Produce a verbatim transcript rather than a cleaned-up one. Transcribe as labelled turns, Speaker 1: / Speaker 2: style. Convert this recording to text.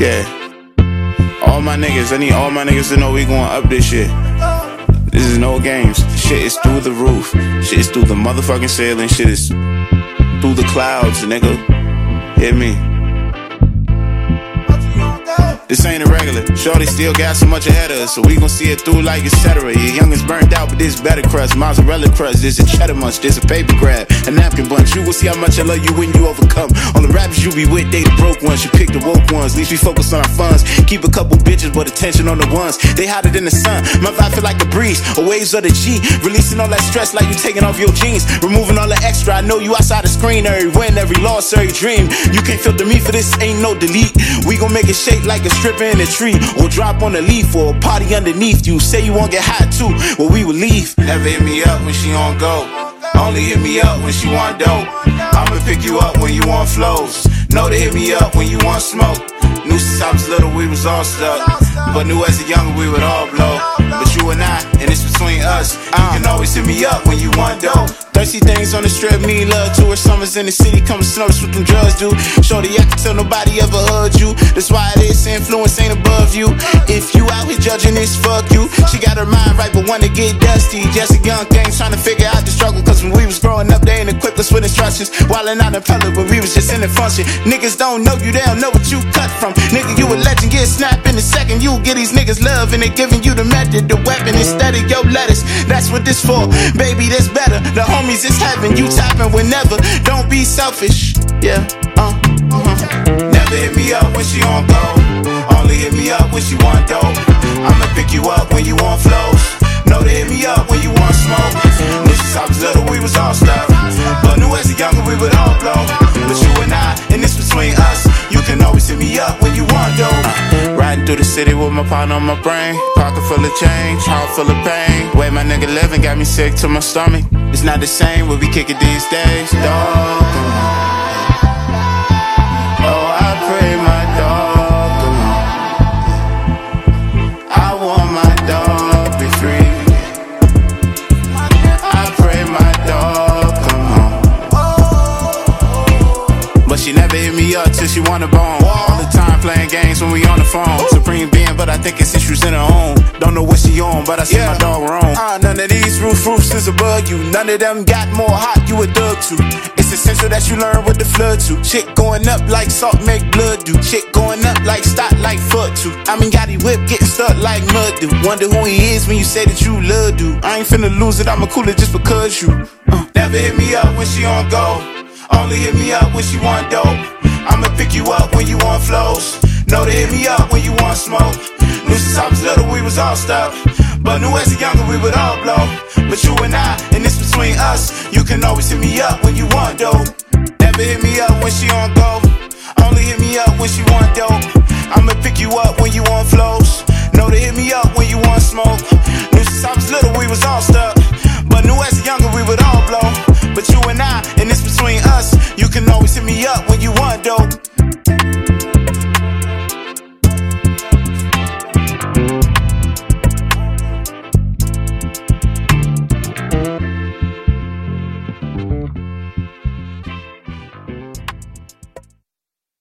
Speaker 1: Yeah. All my niggas, I need all my niggas to know we going up this shit. This is no games. Shit is through the roof. Shit is through the motherfucking ceiling. Shit is through the clouds, nigga. Hear me? This ain't irregular. Shorty still got so much ahead of us, so we gon' see it through like et cetera. Your youngest burnt out, but this better crust. Mozzarella crust, this a cheddar munch, this a paper grab, a napkin bunch. You gon' see how much I love you when you overcome. All the rappers you be with, they the broke ones. You pick the woke ones. At least we focus on our funds. Keep a couple bitches, but attention on the ones. They hotter than the sun. My vibe feel like a breeze, or waves of the G. Releasing all that stress like you taking off your jeans. Removing all the extra. I know you outside the screen. Every win, every loss, every dream. You can't filter me for this. Ain't no delete. We gon' make it shake like a stripper in a tree, or drop on a leaf, or a party underneath you. Say you won't get hot too, well we will leave. Never hit me up when she on go. Only hit me up when she want dope. I'ma pick you up when you want flows. Know to hit me up when you want smoke. Knew since I was little we was all stuck, but knew as a younger we would all blow. But you and I, and it's between us. You can always hit me up when you want dope. Thirsty things on the strip, need love to her. Summers in the city, come and snow's what them drugs do. Shorty, I can tell nobody ever heard you. That's why this influence ain't above you. If you out here judging this, fuck you. She got her mind right, but wanna get dusty. Just a young thing trying to figure out the struggle. Cause when we was growing up, they ain't equipped us with instructions. Wildin' out in public, but we was just in the function. Niggas don't know you, they don't know what you cut from. Nigga, you a legend, get snapped in a second. You get these niggas love, and they giving you the method, the weapon, instead of your letters. That's what this for, baby, this better. The homies is heaven, you tapping whenever. Don't be selfish, yeah, uh, uh-huh. Never hit me up when she on go. Only hit me up when she want dope. I'ma pick you up when you want flows. Know to hit me up when you want smoke. Knew since I was little we was all stuck, but knew as a younger we would all blow. But you and I, and it's between us. You can always hit me up when you want dope. uh, Riding through the city with my partner on my brain. Pocket full of change, heart full of pain. Way my nigga living got me sick to my stomach. It's not the same when we kick it these days, dog. Oh, I pray my dog come home. I want my dog be free. I pray my dog come home. But she never hit me up till she want a bone. All the time playing games when we on the phone. Supreme being, but I think it's issues in her own. Don't know what she on, but I see yeah. my dog wrong. Uh, none of these roof roofs is above you. None of them got more hot, you a thug too. It's essential that you learn what the flood to. Chick going up like salt make blood do. Chick going up like stock like foot too. I mean got he whip getting stuck like mud do. Wonder who he is when you say that you love do. I ain't finna lose it, I'ma cool it just because you uh. Never hit me up when she on go. Only hit me up when she want dope. I'ma pick you up when you want flows. Know to hit me up when you want smoke. Knew since I was little we was all stuck, but knew as a younger we would all blow. But you and I, and it's between us. You can always hit me up when you want dope. Never hit me up when she on go. Only hit me up when she want dope. I'ma pick you up when you want flows. Know to hit me up when you want smoke. Knew since I was little we was all stuck, but knew as a younger we would all blow. But you and I, and it's between us. You can always hit me up when you want dope.